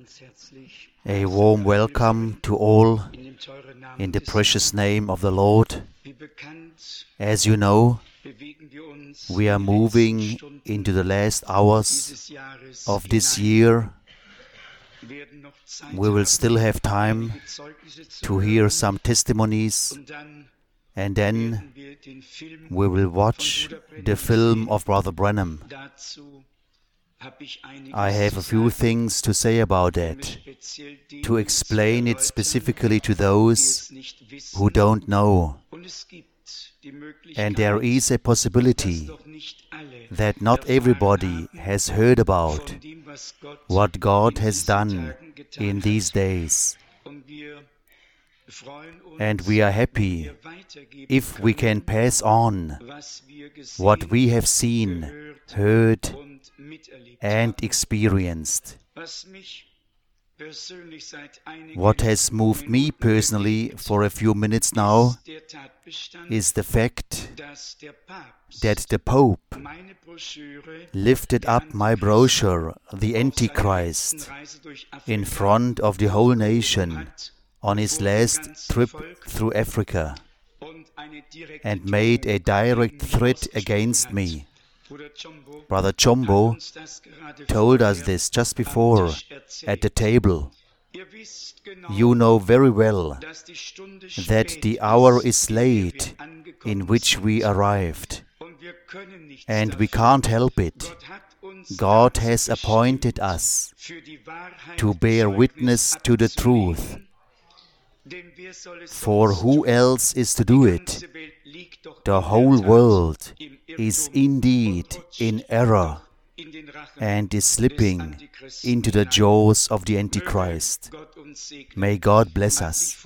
A warm welcome to all in the precious name of the Lord. As you know, we are moving into the last hours of this year. We will still have time to hear some testimonies, and then we will watch the film of Brother Branham. I have a few things to say about that, to explain it specifically to those who don't know. And there is a possibility that not everybody has heard about what God has done in these days. And we are happy if we can pass on what we have seen, heard, and experienced. What has moved me personally for a few minutes now is the fact that the Pope lifted up my brochure, The Antichrist, in front of the whole nation on his last trip through Africa and made a direct threat against me. Brother Chombo told us this just before at the table. You know very well that the hour is late in which we arrived, and we can't help it. God has appointed us to bear witness to the truth. For who else is to do it? The whole world is indeed in error and is slipping into the jaws of the Antichrist. May God bless us.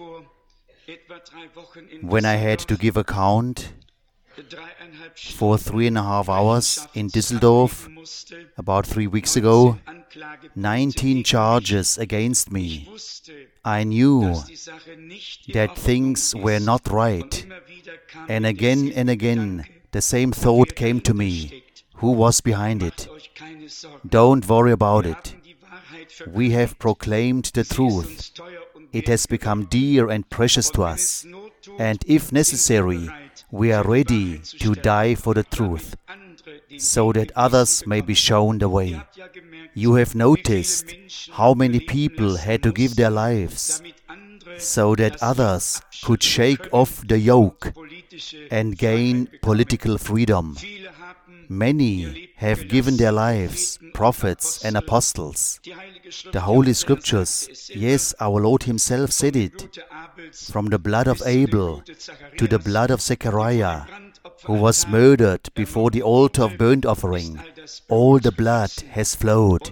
When I had to give account for 3.5 hours in Düsseldorf about 3 weeks ago, 19 charges against me, I knew that things were not right. And again, the same thought came to me. Who was behind it? Don't worry about it. We have proclaimed the truth. It has become dear and precious to us. And if necessary, we are ready to die for the truth, so that others may be shown the way. You have noticed how many people had to give their lives so that others could shake off the yoke and gain political freedom. Many have given their lives, prophets and apostles. The Holy Scriptures, yes, our Lord Himself said it, from the blood of Abel to the blood of Zechariah, who was murdered before the altar of burnt offering, all the blood has flowed.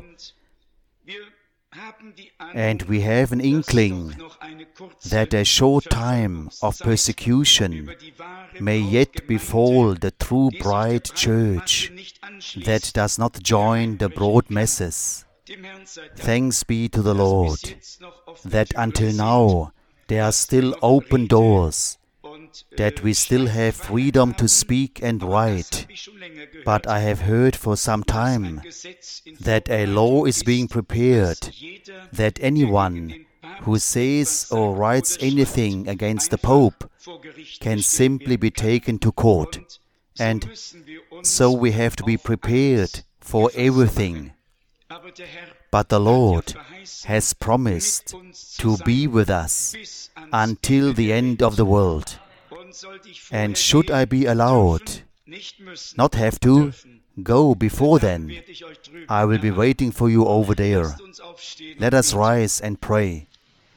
And we have an inkling that a short time of persecution may yet befall the true bride church that does not join the broad masses. Thanks be to the Lord that until now there are still open doors, that we still have freedom to speak and write. But I have heard for some time that a law is being prepared, that anyone who says or writes anything against the Pope can simply be taken to court. And so we have to be prepared for everything. But the Lord has promised to be with us until the end of the world. And should I be allowed, not have to, go before then, I will be waiting for you over there. Let us rise and pray.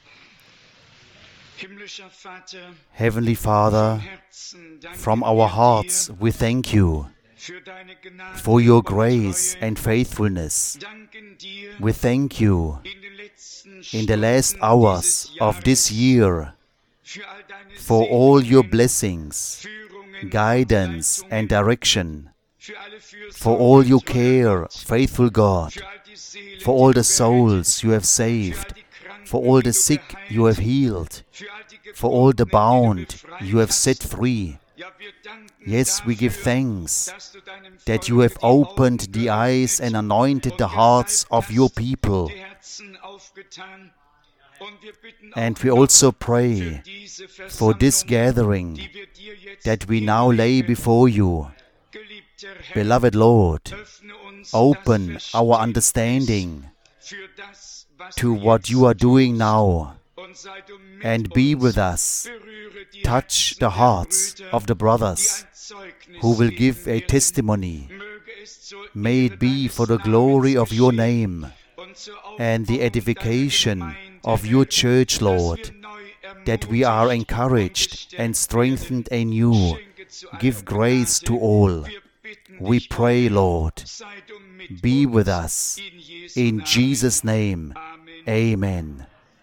Heavenly Father, from our hearts we thank you for your grace and faithfulness. We thank you in the last hours of this year for all your blessings, guidance and direction, for all your care, faithful God, for all the souls you have saved, for all the sick you have healed, for all the bound you have set free. Yes, we give thanks that you have opened the eyes and anointed the hearts of your people And we also pray for this gathering that we now lay before you. Beloved Lord, open our understanding to what you are doing now, and be with us. Touch the hearts of the brothers who will give a testimony. May it be for the glory of your name and the edification of your church, Lord, that we are encouraged and strengthened anew. Give grace to all. We pray, Lord, be with us. In Jesus' name, amen.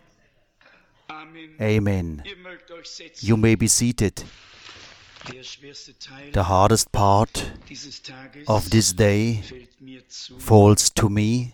Amen. You may be seated. The hardest part of this day falls to me,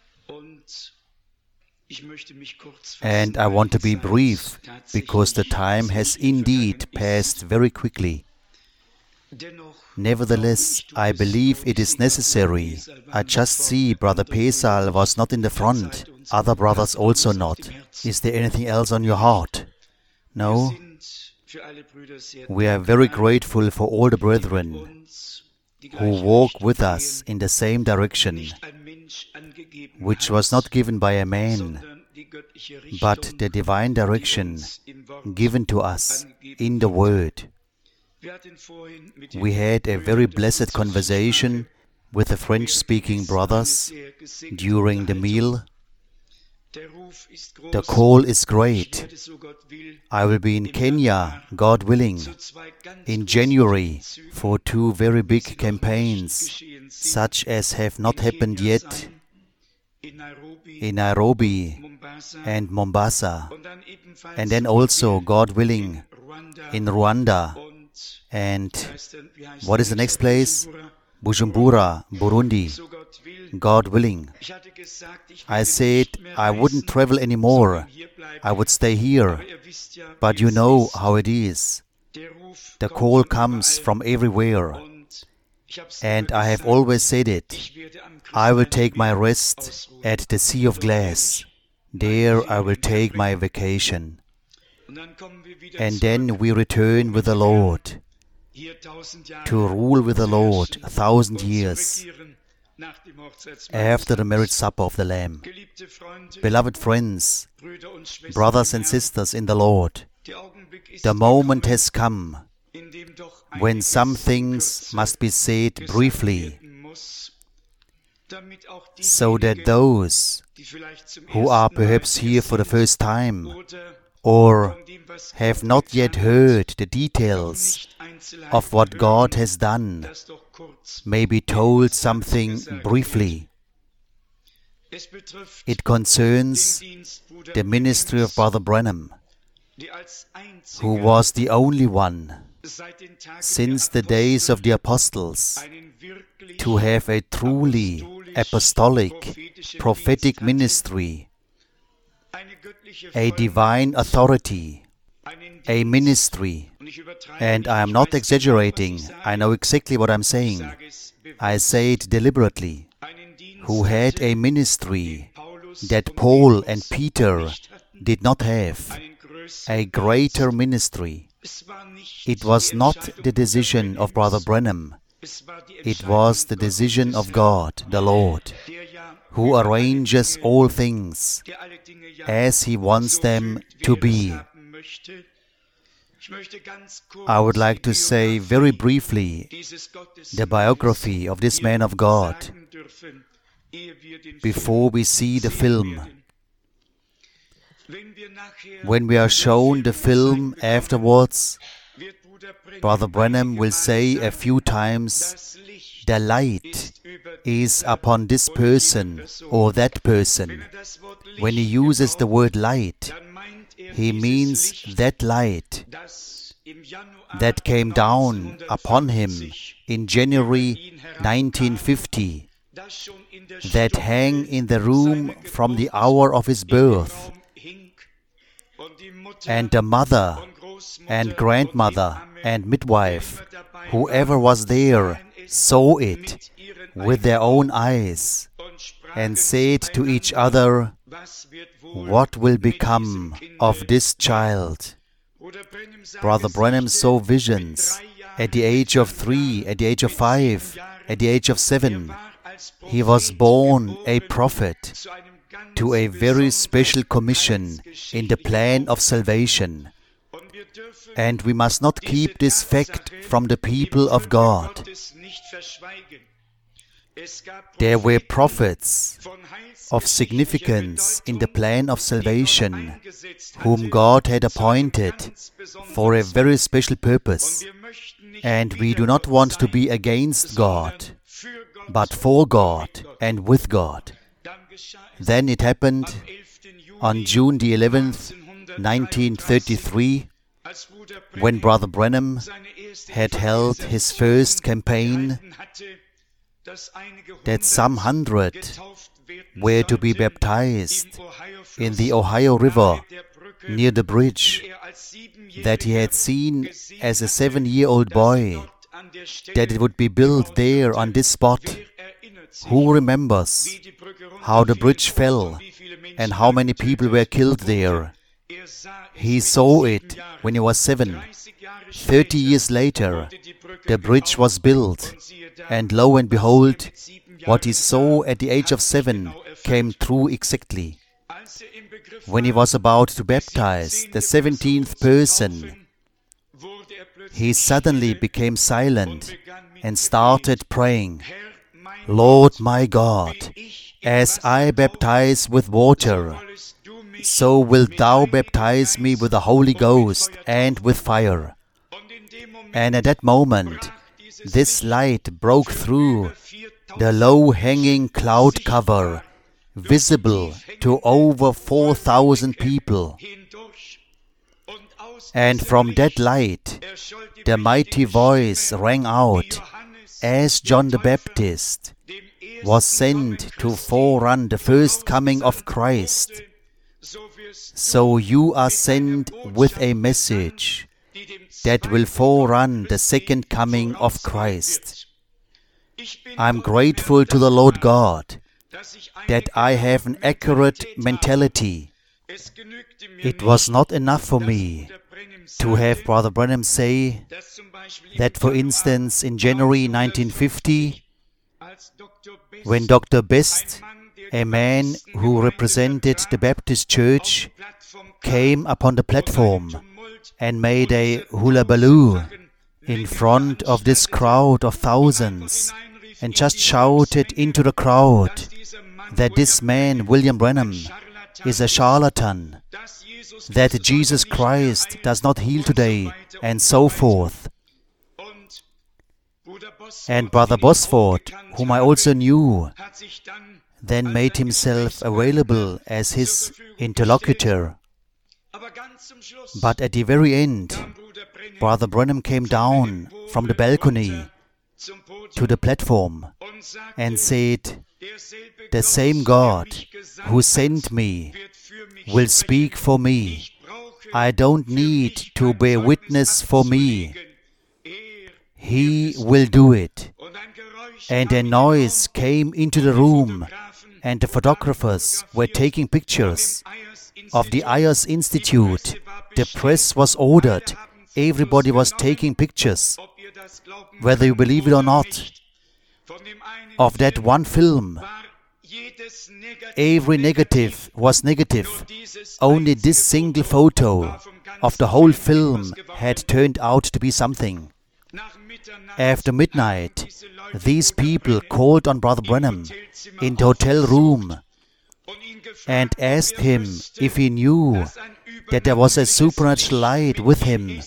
and I want to be brief because the time has indeed passed very quickly. Nevertheless, I believe it is necessary. I just see Brother Pesal was not in the front, other brothers also not. Is there anything else on your heart? No? We are very grateful for all the brethren who walk with us in the same direction, which was not given by a man, but the divine direction given to us in the Word. We had a very blessed conversation with the French-speaking brothers during the meal. The call is great. I will be in Kenya, God willing, in January for 2 very big campaigns, such as have not happened yet in Nairobi and Mombasa, and then also, God willing, in Rwanda, and what is the next place? Bujumbura, Burundi, God willing. I said I wouldn't travel anymore. I would stay here. But you know how it is. The call comes from everywhere. And I have always said it. I will take my rest at the Sea of Glass. There I will take my vacation. And then we return with the Lord, to rule with the Lord 1,000 years after the marriage supper of the Lamb. Beloved friends, brothers and sisters in the Lord, the moment has come when some things must be said briefly, so that those who are perhaps here for the first time or have not yet heard the details of what God has done may be told something briefly. It concerns the ministry of Brother Branham, who was the only one since the days of the apostles to have a truly apostolic, prophetic ministry, a divine authority, a ministry. And I am not exaggerating. I know exactly what I'm saying. I say it deliberately. Who had a ministry that Paul and Peter did not have, a greater ministry. It was not the decision of Brother Branham. It was the decision of God, the Lord, who arranges all things as He wants them to be. I would like to say very briefly the biography of this man of God before we see the film. When we are shown the film afterwards, Brother Branham will say a few times, the light is upon this person or that person. When he uses the word light, he means that light that came down upon him in January 1950, that hung in the room from the hour of his birth, and the mother and grandmother and midwife, whoever was there, saw it with their own eyes and said to each other, what will become of this child? Brother Branham saw visions at the age of 3, at the age of 5, at the age of 7. He was born a prophet to a very special commission in the plan of salvation. And we must not keep this fact from the people of God. There were prophets of significance in the plan of salvation, whom God had appointed for a very special purpose. And we do not want to be against God, but for God and with God. Then it happened on June the 11th, 1933, when Brother Branham had held his first campaign, that some 100 were to be baptized in the Ohio River near the bridge that he had seen as a 7-year-old boy, that it would be built there on this spot. Who remembers how the bridge fell and how many people were killed there? He saw it when he was 7. 30 years later, the bridge was built, and lo and behold, what he saw at the age of 7 came true exactly. When he was about to baptize the 17th person, he suddenly became silent and started praying, "Lord my God, as I baptize with water, so wilt thou baptize me with the Holy Ghost and with fire." And at that moment, this light broke through the low-hanging cloud cover, visible to over 4,000 people. And from that light, the mighty voice rang out, as John the Baptist was sent to forerun the first coming of Christ, so you are sent with a message that will forerun the second coming of Christ. I'm grateful to the Lord God that I have an accurate mentality. It was not enough for me to have Brother Branham say that, for instance, in January 1950, when Dr. Best, a man who represented the Baptist Church, came upon the platform and made a hullabaloo in front of this crowd of thousands and just shouted into the crowd that this man, William Branham, is a charlatan, that Jesus Christ does not heal today, and so forth. And Brother Bosford, whom I also knew, then made himself available as his interlocutor. But at the very end, Brother Branham came down from the balcony to the platform and said, "The same God who sent me will speak for me. I don't need to bear witness for me. He will do it." And a noise came into the room, and the photographers were taking pictures of the Ayers Institute. The press was ordered. Everybody was taking pictures. Whether you believe it or not, of that one film, every negative was negative. Only this single photo of the whole film had turned out to be something. After midnight, these people called on Brother Branham in the hotel room and asked him if he knew that there was a supernatural light with him.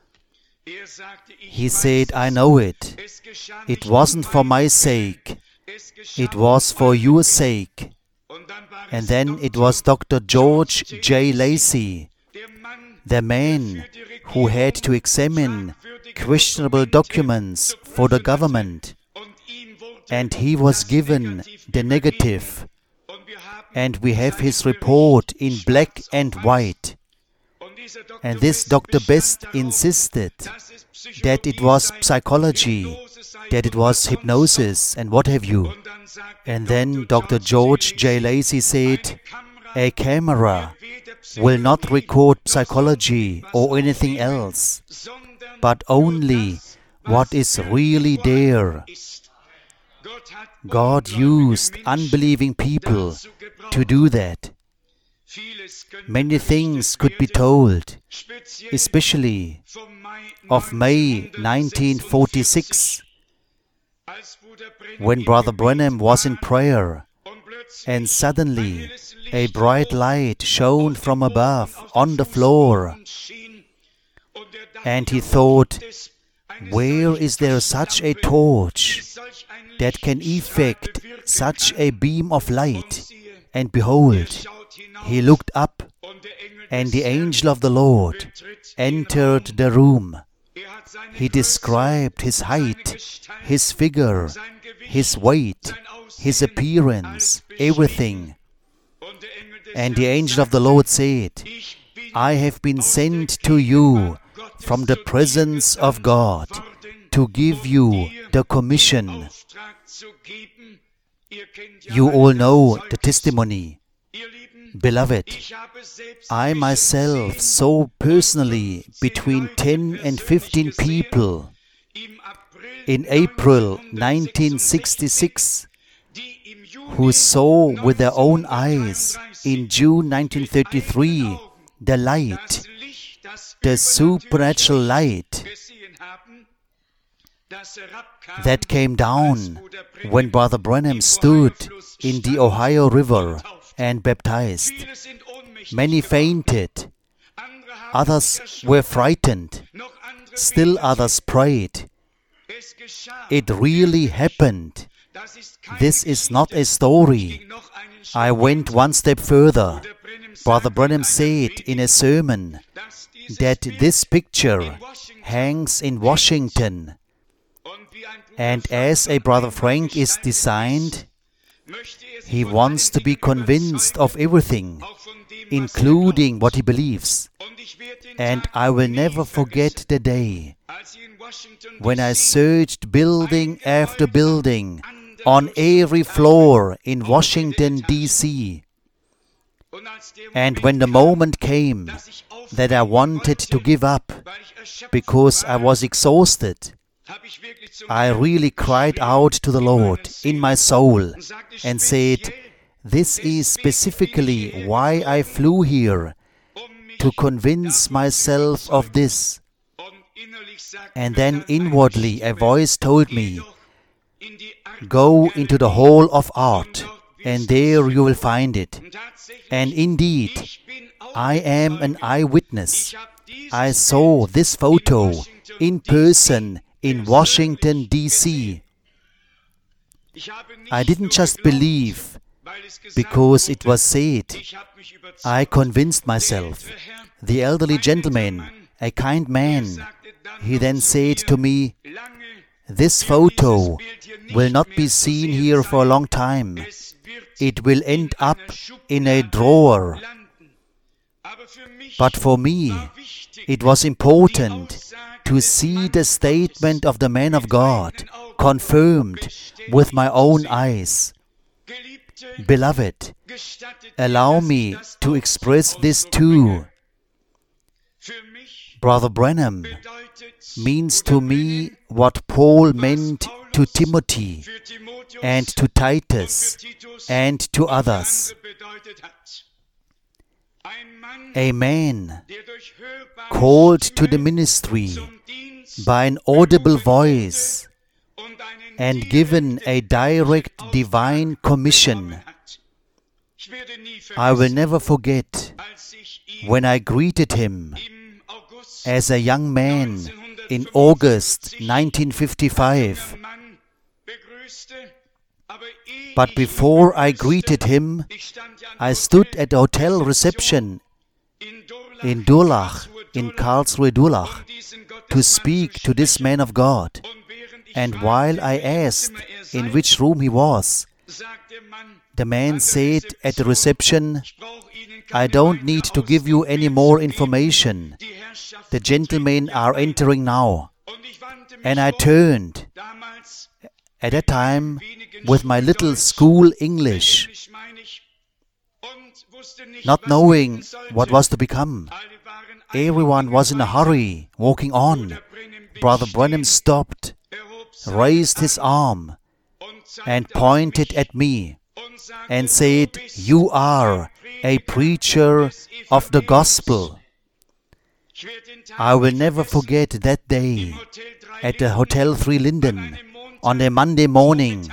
He said, "I know it. It wasn't for my sake. It was for your sake." And then it was Dr. George J. Lacey, the man who had to examine questionable documents for the government. And he was given the negative. And we have his report in black and white. And this Dr. Best insisted that it was psychology, that it was hypnosis and what have you. And then Dr. George J. Lacey said, A camera will not record psychology or anything else, but only what is really there. God used unbelieving people to do that. Many things could be told, especially of May 1946, when Brother Branham was in prayer, and suddenly a bright light shone from above on the floor, and he thought, where is there such a torch that can effect such a beam of light? And behold, he looked up, and the angel of the Lord entered the room. He described his height, his figure, his weight, his appearance, everything. And the angel of the Lord said, I have been sent to you from the presence of God to give you the commission. You all know the testimony. Beloved, I myself saw personally between 10 and 15 people in April 1966 who saw with their own eyes in June 1933 the light, the supernatural light that came down when Brother Branham stood in the Ohio River and baptized. Many fainted, others were frightened, still others prayed. It really happened. This is not a story. I went one step further. Brother Branham said in a sermon that this picture hangs in Washington, and as a Brother Frank is designed, he wants to be convinced of everything, including what he believes. And I will never forget the day when I searched building after building on every floor in Washington, D.C. And when the moment came that I wanted to give up because I was exhausted, I really cried out to the Lord in my soul and said, this is specifically why I flew here, to convince myself of this. And then inwardly a voice told me, go into the Hall of Art, and there you will find it. And indeed, I am an eyewitness. I saw this photo in person in Washington, D.C. I didn't just believe because it was said. I convinced myself. The elderly gentleman, a kind man, he then said to me, this photo will not be seen here for a long time. It will end up in a drawer. But for me, it was important to see the statement of the man of God confirmed with my own eyes. Beloved, allow me to express this too. Brother Branham means to me what Paul meant to Timothy and to Titus and to others. A man called to the ministry by an audible voice and given a direct divine commission. I will never forget when I greeted him as a young man in August 1955. But before I greeted him, I stood at the hotel reception in Durlach, in Karlsruhe Durlach, to speak to this man of God. And while I asked in which room he was, the man said at the reception, I don't need to give you any more information. The gentlemen are entering now. And I turned, at that time, with my little school English, not knowing what was to become. Everyone was in a hurry, walking on. Brother Branham stopped, raised his arm, and pointed at me and said, "You are a preacher of the gospel." I will never forget that day at the Hotel 3 Linden on a Monday morning.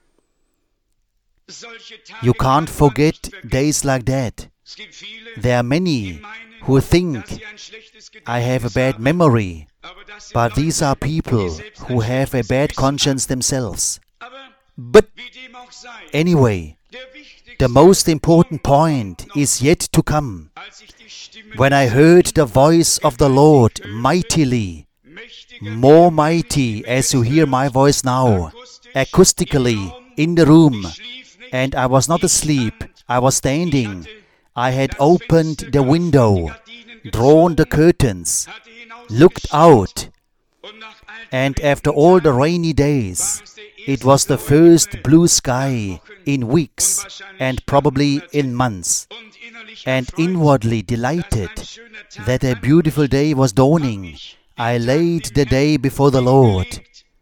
You can't forget days like that. There are many who think I have a bad memory, but these are people who have a bad conscience themselves. But anyway, the most important point is yet to come. When I heard the voice of the Lord mightily, more mighty as you hear my voice now, acoustically in the room, and I was not asleep, I was standing. I had opened the window, drawn the curtains, looked out, and after all the rainy days, it was the first blue sky in weeks and probably in months, and inwardly delighted that a beautiful day was dawning, I laid the day before the Lord,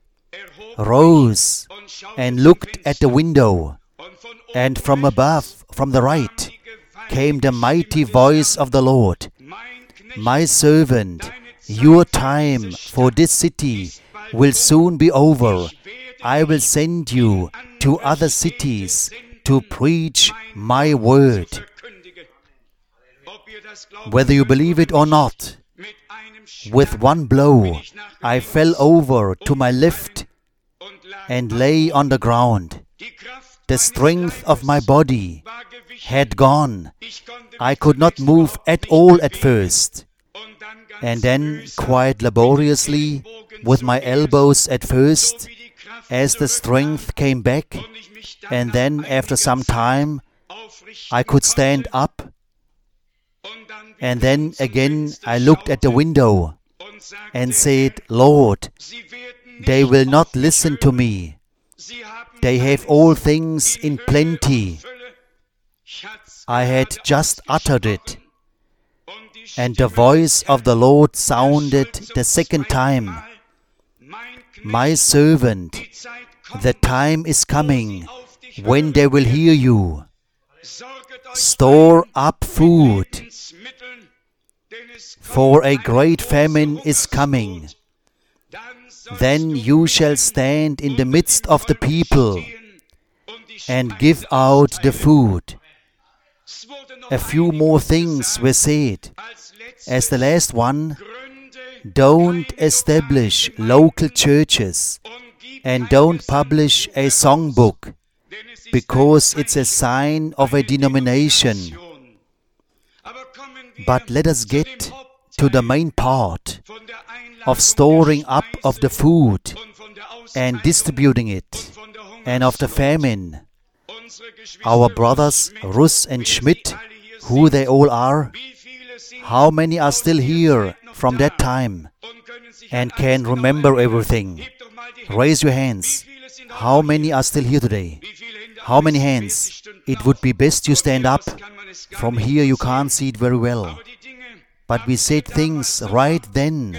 rose and looked at the window, and from above, from the right, came the mighty voice of the Lord. "My servant, your time for this city will soon be over. I will send you to other cities to preach my word." Whether you believe it or not, with one blow, I fell over to my left and lay on the ground. The strength of my body had gone. I could not move at all at first. And then, quite laboriously, with my elbows at first, as the strength came back, and then after some time, I could stand up. And then again I looked at the window and said, "Lord, they will not listen to me. They have all things in plenty." I had just uttered it, and the voice of the Lord sounded the second time. "My servant, the time is coming when they will hear you. Store up food, for a great famine is coming. Then you shall stand in the midst of the people and give out the food." A few more things were said. As the last one, don't establish local churches and don't publish a songbook, because it's a sign of a denomination. But let us get to the main part of storing up of the food and distributing it, and of the famine. Our brothers Russ and Schmidt, who they all are, how many are still here from that time and can remember everything? Raise your hands. How many are still here today? How many hands? It would be best you stand up. From here you can't see it very well. But we said things right then,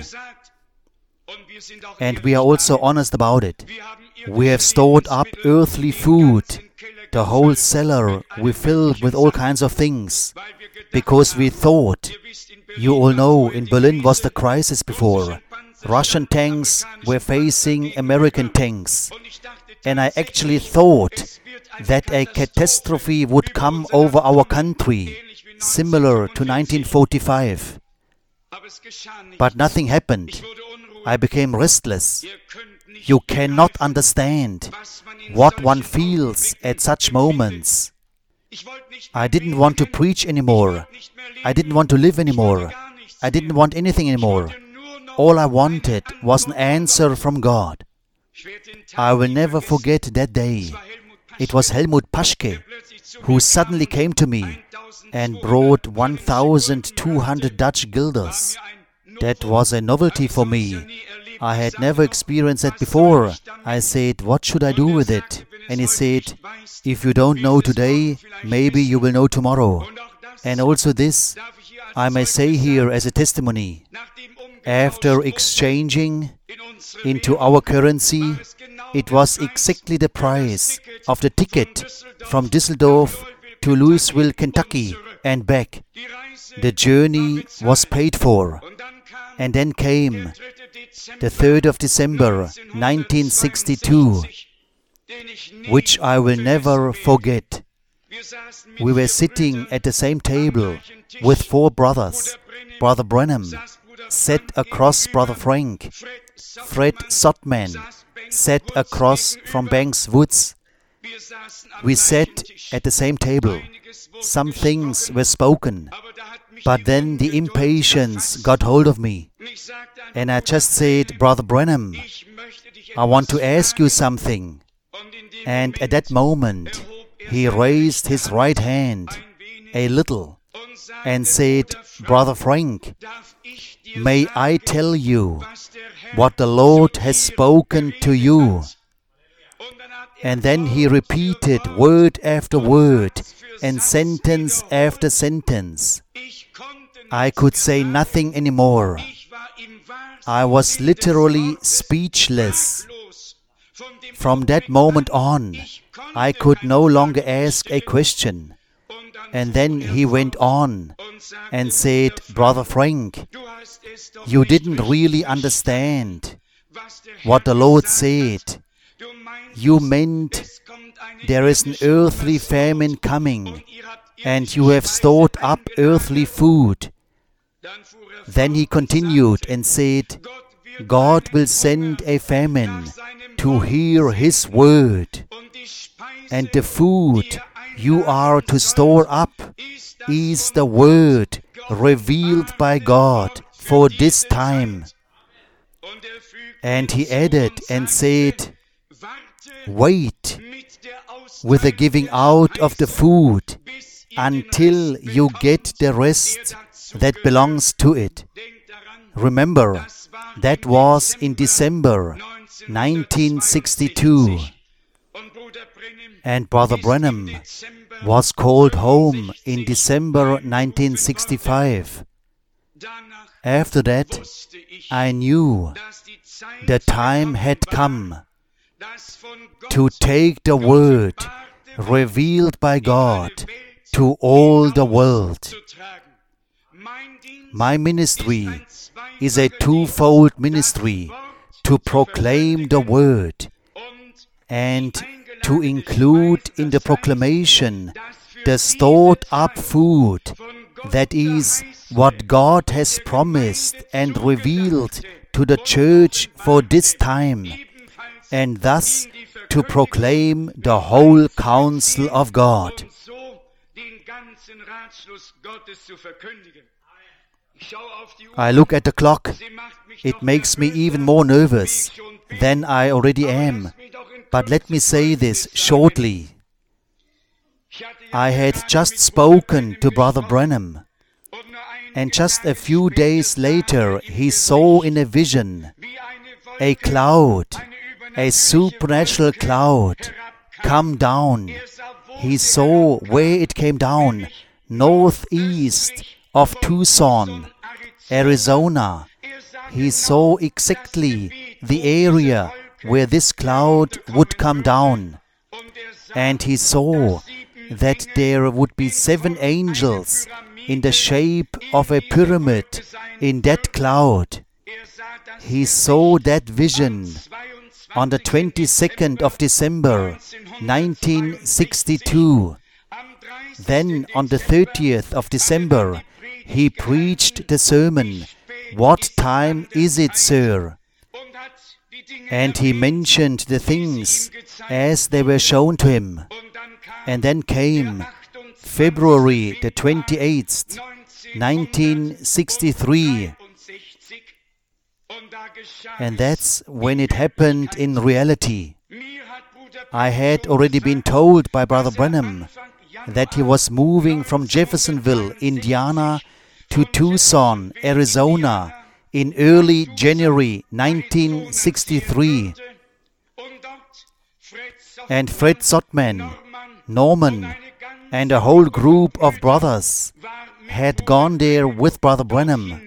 and we are also honest about it. We have stored up earthly food. The whole cellar we filled with all kinds of things, because we thought, you all know, in Berlin was the crisis before. Russian tanks were facing American tanks, and I actually thought that a catastrophe would come over our country, similar to 1945. But nothing happened. I became restless. You cannot understand what one feels at such moments. I didn't want to preach anymore. I didn't want to live anymore. I didn't want anything anymore. All I wanted was an answer from God. I will never forget that day. It was Helmut Paschke who suddenly came to me and brought 1,200 Dutch guilders. That was a novelty for me. I had never experienced that before. I said, "What should I do with it?" And he said, "If you don't know today, maybe you will know tomorrow." And also this, I may say here as a testimony, after exchanging into our currency, it was exactly the price of the ticket from Düsseldorf to Louisville, Kentucky and back. The journey was paid for. And then came the 3rd of December 1962, which I will never forget. We were sitting at the same table with 4 brothers. Brother Branham sat across Brother Frank. Fred Sottman sat across from Banks Woods. We sat at the same table. Some things were spoken, but then the impatience got hold of me. And I just said, Brother Branham, I want to ask you something. And at that moment, he raised his right hand a little and said, Brother Frank, may I tell you what the Lord has spoken to you? And then he repeated word after word and sentence after sentence. I could say nothing anymore. I was literally speechless. From that moment on, I could no longer ask a question. And then he went on and said, Brother Frank, you didn't really understand what the Lord said. You meant there is an earthly famine coming, and you have stored up earthly food. Then he continued and said, God will send a famine to hear His word, and the food you are to store up is the word revealed by God for this time. And he added and said, wait with the giving out of the food until you get the rest that belongs to it. Remember, that was in December 1962. And Brother Branham was called home in December 1965. After that, I knew the time had come to take the word revealed by God to all the world. My ministry is a twofold ministry: to proclaim the word and to include in the proclamation the stored up food, that is, what God has promised and revealed to the church for this time, and thus to proclaim the whole counsel of God. I look at the clock. It makes me even more nervous than I already am. But let me say this shortly. I had just spoken to Brother Branham, and just a few days later he saw in a vision a cloud, a supernatural cloud, come down. He saw where it came down, northeast of Tucson, Arizona. He saw exactly the area where this cloud would come down. And he saw that there would be 7 angels in the shape of a pyramid in that cloud. He saw that vision on the 22nd of December 1962. Then on the 30th of December, he preached the sermon, "What time is it, sir?" And he mentioned the things as they were shown to him. And then came February the 28th, 1963. And that's when it happened in reality. I had already been told by Brother Branham that he was moving from Jeffersonville, Indiana, to Tucson, Arizona, in early January 1963. And Fred Sottman, Norman, and a whole group of brothers had gone there with Brother Branham.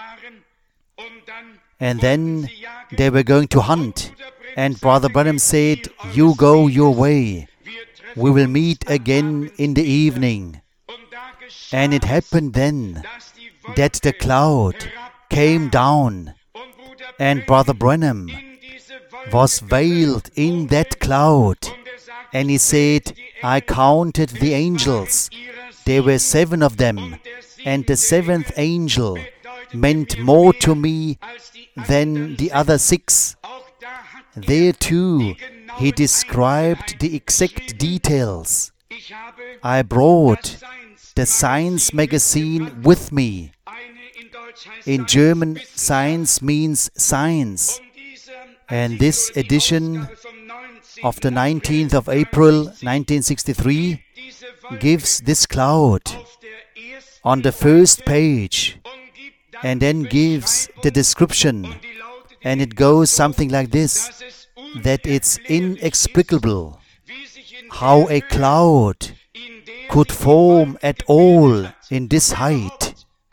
And then they were going to hunt. And Brother Branham said, "You go your way. We will meet again in the evening." And it happened then that the cloud came down, and Brother Branham was veiled in that cloud. And he said, "I counted the angels. There were 7 of them, and the 7th angel meant more to me than the other 6. There too, he described the exact details. I brought the Science magazine with me. In German, Science means science. And this edition of the 19th of April 1963 gives this cloud on the first page, and then gives the description, and it goes something like this, that it's inexplicable how a cloud could form at all in this height.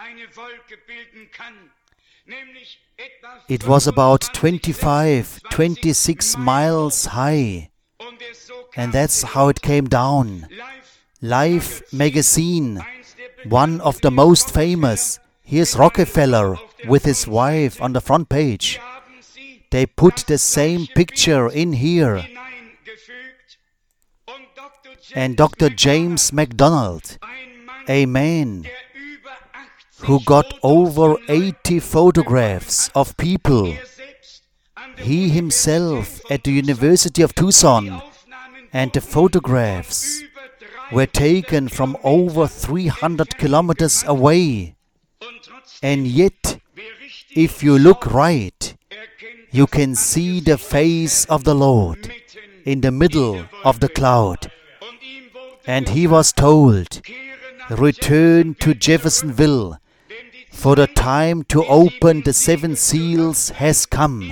It was about 26 miles high, and that's how it came down. Life magazine, one of the most famous. Here's Rockefeller with his wife on the front page. They put the same picture in here. And Dr. James MacDonald, a man who got over 80 photographs of people, he himself at the University of Tucson, and the photographs were taken from over 300 kilometers away. And yet, if you look right, you can see the face of the Lord in the middle of the cloud. And he was told, "Return to Jeffersonville, for the time to open the 7 seals has come."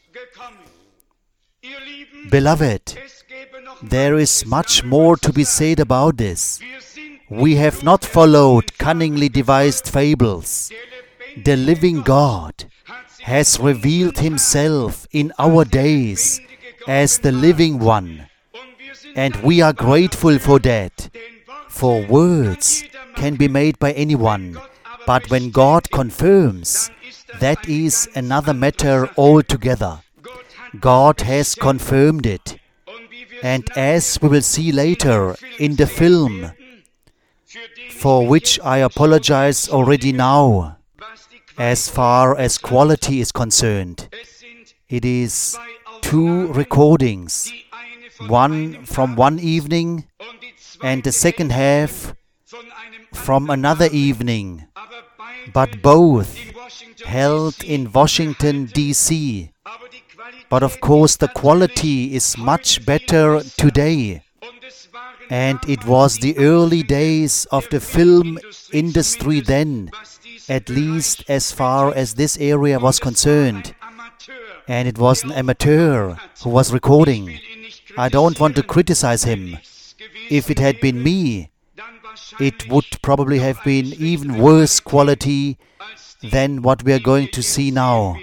Beloved, there is much more to be said about this. We have not followed cunningly devised fables. The living God has revealed himself in our days as the living one. And we are grateful for that. For words can be made by anyone. But when God confirms, that is another matter altogether. God has confirmed it. And as we will see later in the film, for which I apologize already now, as far as quality is concerned, it is 2 recordings, one from one evening and the second half from another evening, but both held in Washington, D.C. But of course the quality is much better today. And it was the early days of the film industry then, at least as far as this area was concerned. And it was an amateur who was recording. I don't want to criticize him. If it had been me, it would probably have been even worse quality than what we are going to see now.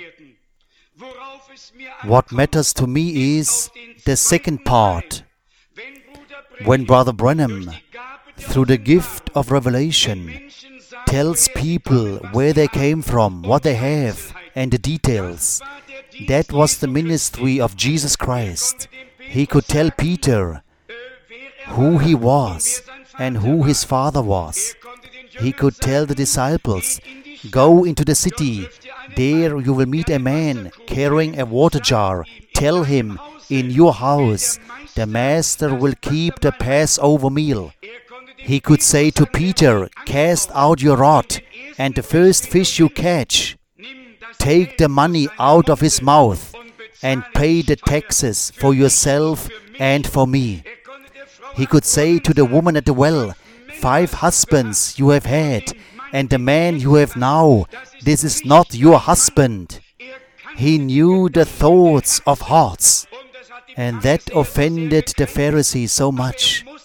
What matters to me is the second part. When Brother Branham, through the gift of revelation, tells people where they came from, what they have, and the details, that was the ministry of Jesus Christ. He could tell Peter who he was and who his father was. He could tell the disciples, "Go into the city. There you will meet a man carrying a water jar. Tell him, in your house, the master will keep the Passover meal." He could say to Peter, "Cast out your rod, and the first fish you catch, take the money out of his mouth, and pay the taxes for yourself and for me." He could say to the woman at the well, "5 husbands you have had, and the man you have now, this is not your husband." He knew the thoughts of hearts, and that offended the Pharisees so much.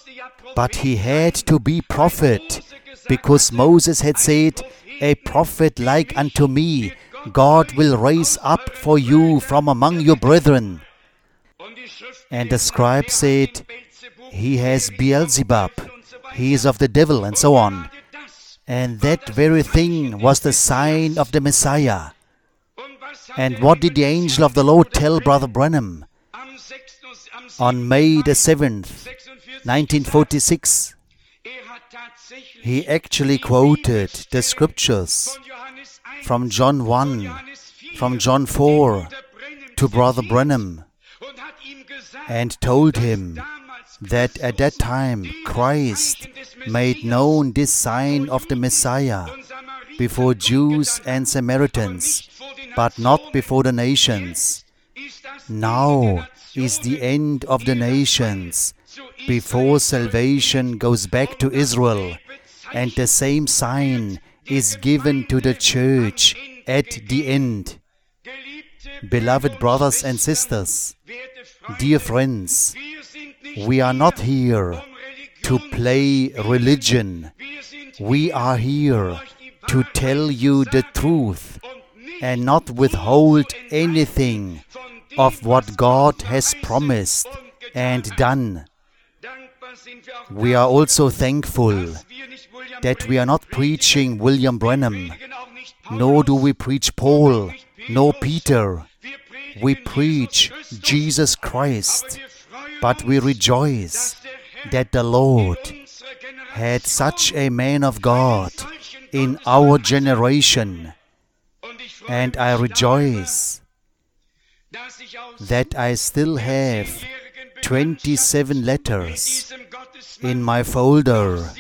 But he had to be prophet, because Moses had said, "A prophet like unto me God will raise up for you from among your brethren." And the scribe said, "He has Beelzebub, he is of the devil," and so on. And that very thing was the sign of the Messiah. And what did the angel of the Lord tell Brother Branham? On May the 7th, 1946, he actually quoted the scriptures from John 1, from John 4 to Brother Branham, and told him that at that time Christ made known this sign of the Messiah before Jews and Samaritans, but not before the nations. Now is the end of the nations, before salvation goes back to Israel, and the same sign is given to the church at the end. Beloved brothers and sisters, dear friends, we are not here to play religion. We are here to tell you the truth and not withhold anything of what God has promised and done. We are also thankful that we are not preaching William Branham, nor do we preach Paul, nor Peter. We preach Jesus Christ, but we rejoice that the Lord had such a man of God in our generation. And I rejoice that I still have 27 letters in my folder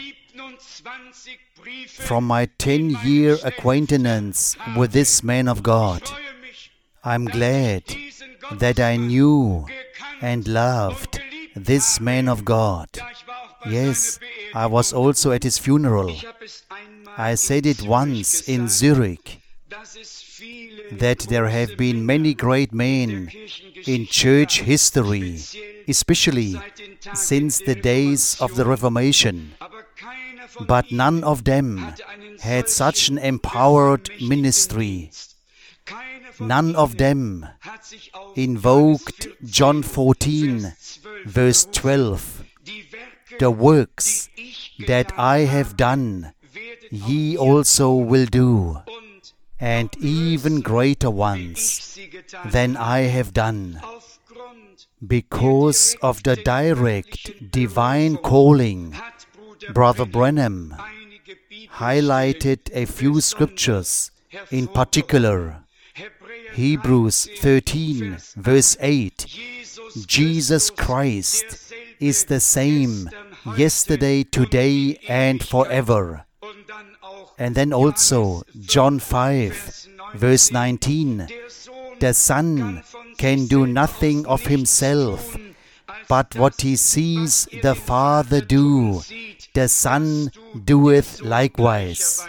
from my 10-year acquaintance with this man of God. I'm glad that I knew and loved this man of God. Yes, I was also at his funeral. I said it once in Zurich, that there have been many great men in church history, especially since the days of the Reformation, but none of them had such an empowered ministry. None of them invoked John 14, verse 12, "The works that I have done, ye also will do, and even greater ones than I have done." Because of the direct divine calling, Brother Branham highlighted a few scriptures, in particular Hebrews 13, verse 8. Jesus Christ is the same yesterday, today, and forever. And then also John 5, verse 19. The Son can do nothing of himself, but what he sees the Father do, the Son doeth likewise.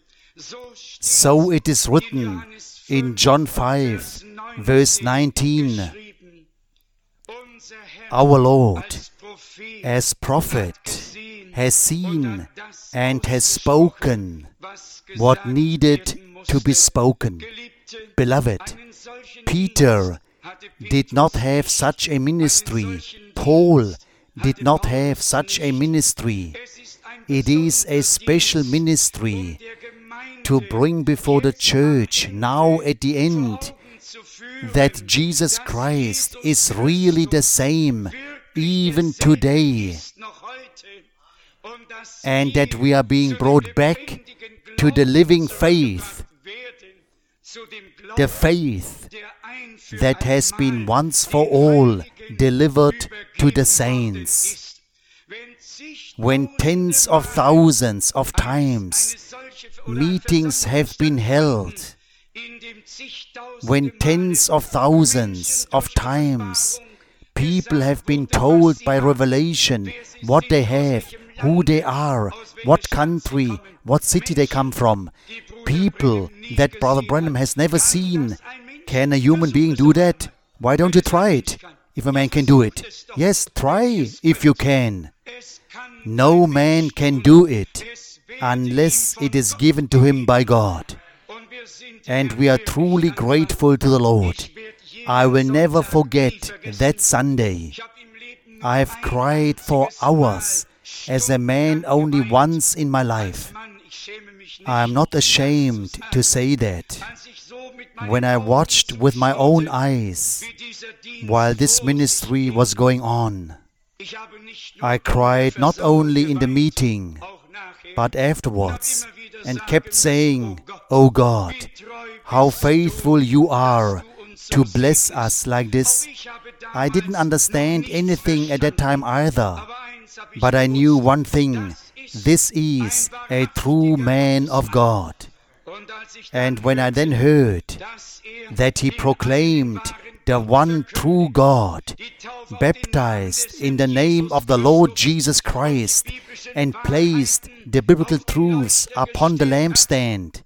So it is written in John 5, verse 19. Our Lord, as prophet, has seen and has spoken what needed to be spoken. Beloved, Peter did not have such a ministry. Paul did not have such a ministry. It is a special ministry to bring before the church now at the end that Jesus Christ is really the same even today, and that we are being brought back to the living faith, the faith that has been once for all delivered to the saints. When tens of thousands of times meetings have been held, when tens of thousands of times people have been told by revelation what they have, who they are, what country, what city they come from, people that Brother Branham has never seen. Can a human being do that? Why don't you try it? if a man can do it. Yes, try if you can. No man can do it unless it is given to him by God. And we are truly grateful to the Lord. I will never forget that Sunday. I have cried for hours as a man only once in my life. I am not ashamed to say that. When I watched with my own eyes while this ministry was going on, I cried not only in the meeting, but afterwards, and kept saying, "Oh God, how faithful you are to bless us like this." I didn't understand anything at that time either, but I knew one thing: this is a true man of God. And when I then heard that he proclaimed the one true God, baptized in the name of the Lord Jesus Christ, and placed the biblical truths upon the lampstand,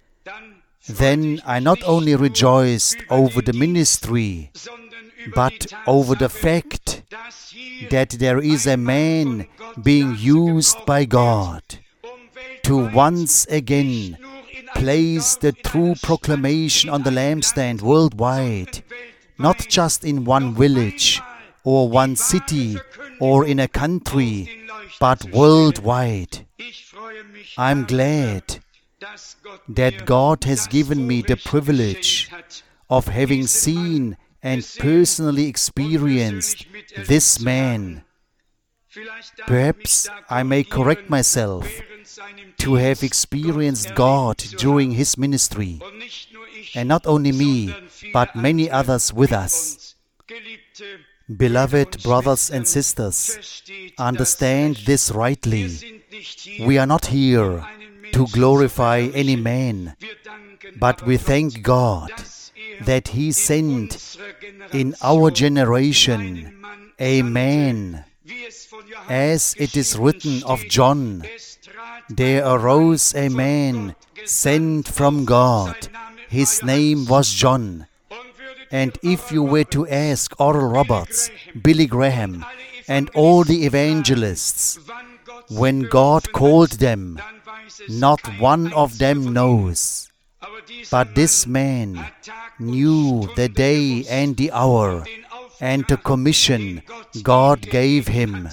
then I not only rejoiced over the ministry, but over the fact that there is a man being used by God to once again place the true proclamation on the lampstand worldwide, not just in one village or one city or in a country, but worldwide. I'm glad that God has given me the privilege of having seen and personally experienced this man. Perhaps I may correct myself to have experienced God during his ministry, and not only me, but many others with us. Beloved brothers and sisters, understand this rightly. We are not here to glorify any man, but we thank God that He sent in our generation a man. As it is written of John, there arose a man sent from God. His name was John. And if you were to ask Oral Roberts, Billy Graham, and all the evangelists, when God called them, not one of them knows. But this man knew the day and the hour and the commission God gave him.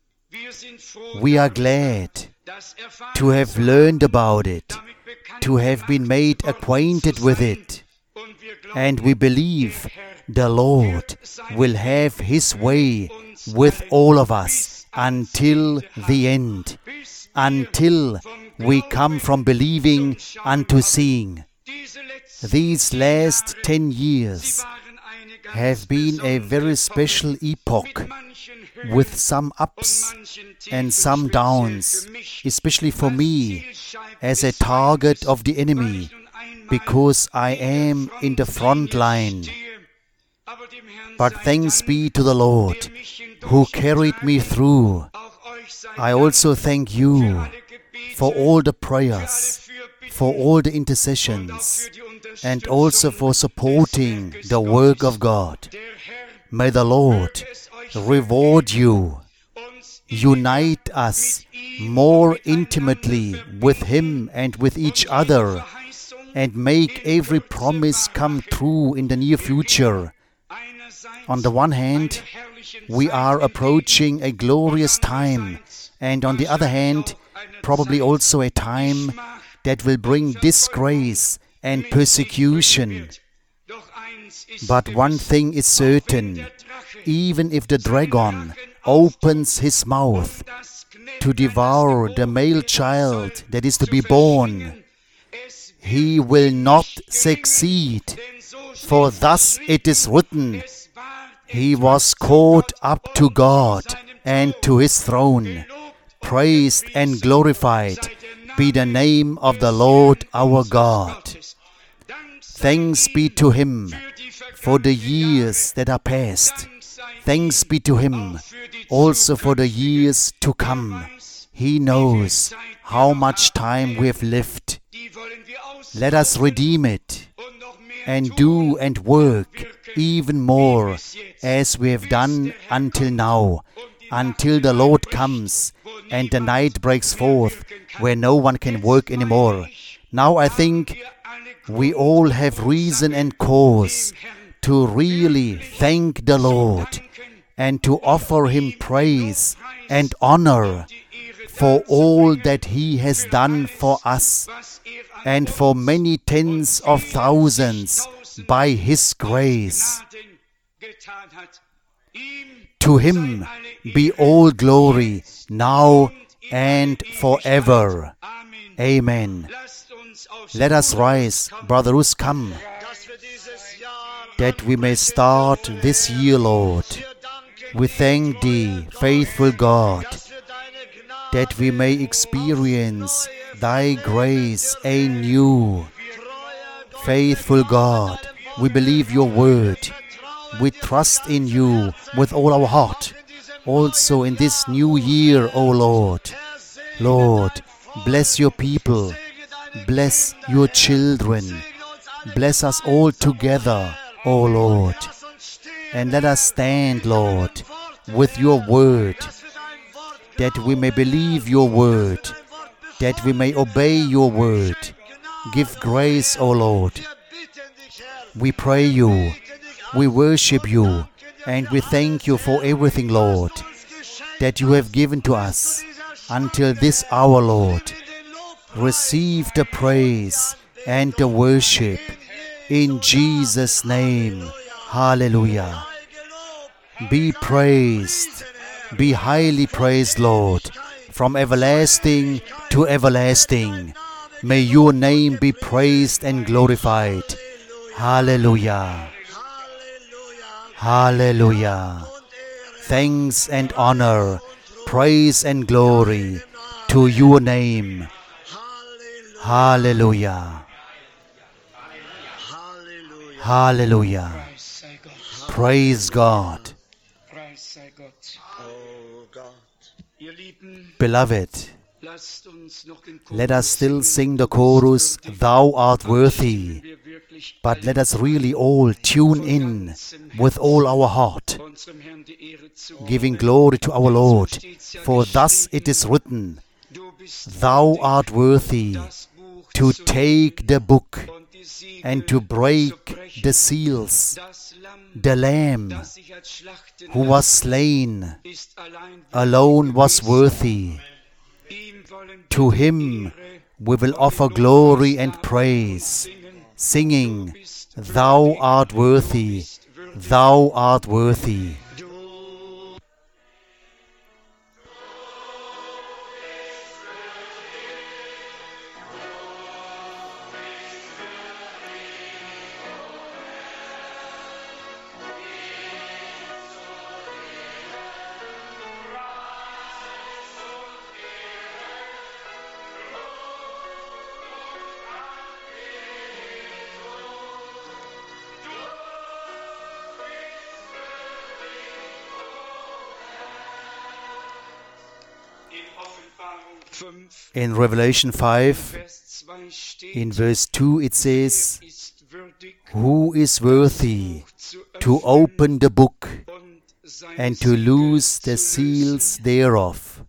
We are glad to have learned about it, to have been made acquainted with it. And we believe the Lord will have His way with all of us until the end, until we come from believing unto seeing. These last 10 years have been a very special epoch, with some ups and some downs, especially for me as a target of the enemy, because I am in the front line. But thanks be to the Lord who carried me through. I also thank you for all the prayers, for all the intercessions, and also for supporting the work of God. May the Lord reward you, unite us more intimately with Him and with each other, and make every promise come true in the near future. On the one hand, we are approaching a glorious time, and on the other hand, probably also a time that will bring disgrace and persecution. But one thing is certain: even if the dragon opens his mouth to devour the male child that is to be born, he will not succeed. For thus it is written, He was caught up to God and to His throne. Praised and glorified be the name of the Lord our God. Thanks be to Him for the years that are past. Thanks be to Him also for the years to come. He knows how much time we have lived. Let us redeem it and do and work even more as we have done until now, until the Lord comes and the night breaks forth where no one can work anymore. Now I think we all have reason and cause to really thank the Lord and to offer Him praise and honor for all that He has done for us and for many tens of thousands by His grace. To Him be all glory now and forever. Amen. Let us rise, Brother Rus, come, that we may start this year, Lord. We thank Thee, faithful God, that we may experience Thy grace anew. Faithful God, we believe Your word. We trust in You with all our heart, also in this new year, O Lord. Lord, bless Your people, bless Your children, bless us all together, O Lord. And let us stand, Lord, with Your word, that we may believe Your word, that we may obey Your word. Give grace, O Lord. We pray You, we worship You, and we thank You for everything, Lord, that You have given to us until this hour, Lord. Receive the praise and the worship in Jesus' name. Hallelujah. Be praised, be highly praised, Lord, from everlasting to everlasting. May Your name be praised and glorified. Hallelujah. Hallelujah. Thanks and honor, praise and glory to Your name. Hallelujah. Hallelujah. Praise God. Beloved, let us still sing the chorus, Thou art worthy. But let us really all tune in with all our heart, giving glory to our Lord. For thus it is written, Thou art worthy to take the book and to break the seals. The Lamb who was slain alone was worthy. To Him we will offer glory and praise, singing, Thou art worthy, Thou art worthy. In Revelation 5, in verse 2 it says, Who is worthy to open the book and to loose the seals thereof?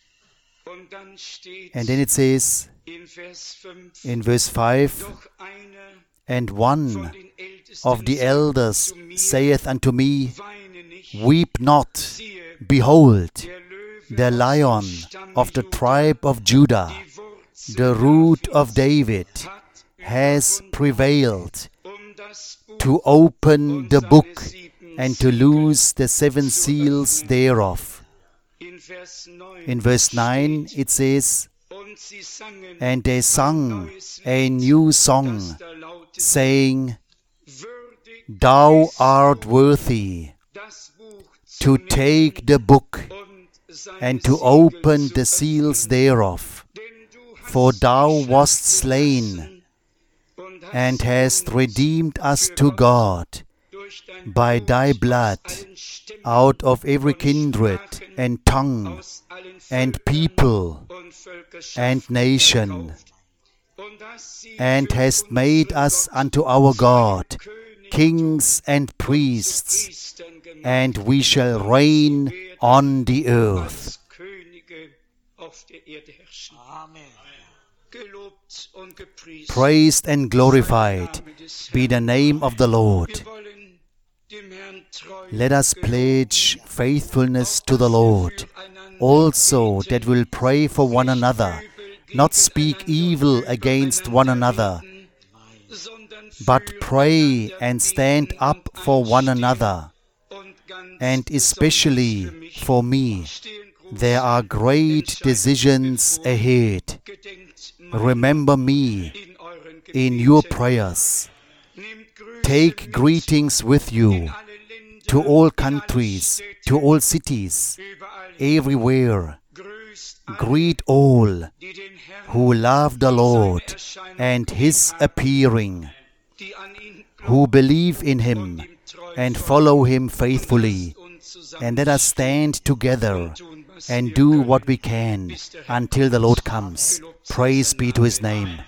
And then it says in verse 5, And one of the elders saith unto me, Weep not, behold, the Lion of the tribe of Judah, the root of David, has prevailed to open the book and to loose the seven seals thereof. In verse 9 it says, And they sung a new song, saying, Thou art worthy to take the book and to open the seals thereof. For Thou wast slain, and hast redeemed us to God by Thy blood out of every kindred and tongue and people and nation, and hast made us unto our God kings and priests, and we shall reign on the earth. Praised and glorified be the name of the Lord. Let us pledge faithfulness to the Lord, also that we'll pray for one another, not speak evil against one another, but pray and stand up for one another, and especially for me. There are great decisions ahead. Remember me in your prayers. Take greetings with you to all countries, to all cities, everywhere. Greet all who love the Lord and His appearing, who believe in Him and follow Him faithfully. And let us stand together and do what we can until the Lord comes. Praise be to His name.